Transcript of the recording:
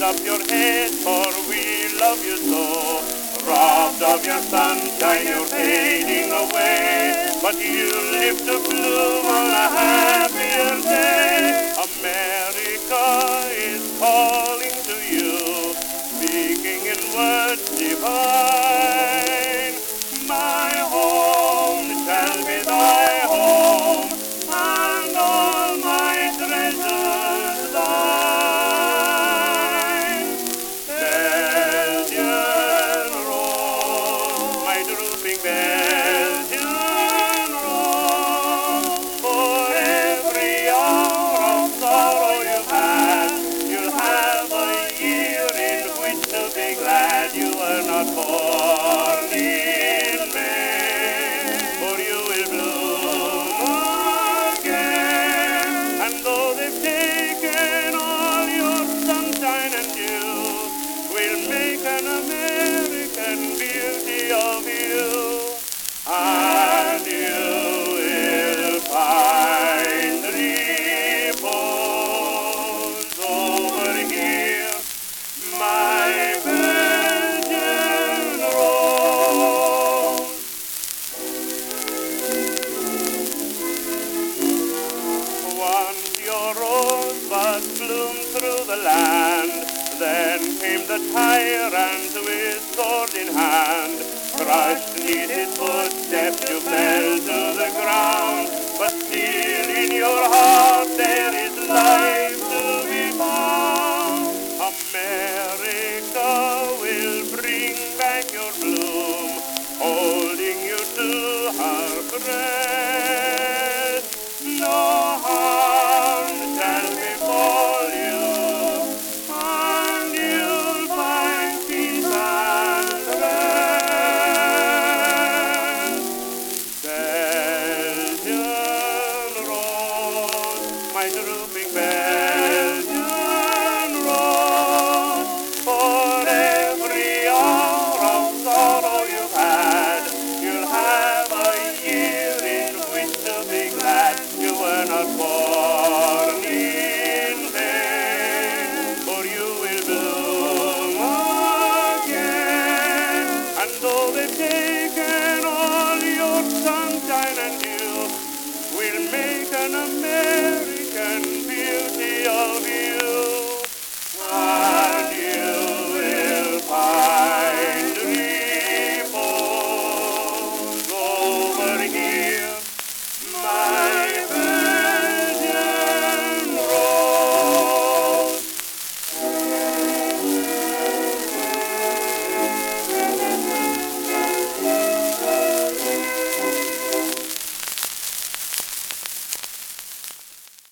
up your head, for we love you so. Robbed of your sunshine, you're fading away, but you live to bloom on a happier day. America is calling to you, speaking in words divine. My home shall be thy home, and all my treasures thine. Belgian Rose, my drooping Belgian Rose, for every hour of sorrow you've had, you'll have a year in which to be glad you were not born in May, for you will bloom again. And though they've taken all your sunshine and dew, we'll make an American beauty of you, and you will find repose over here, my Belgian rose. Once your rosebud bloomed through the land, then came the tyrant with sword in hand. Crushed 'neath his footsteps you fell to the ground, but still in your heart there is life.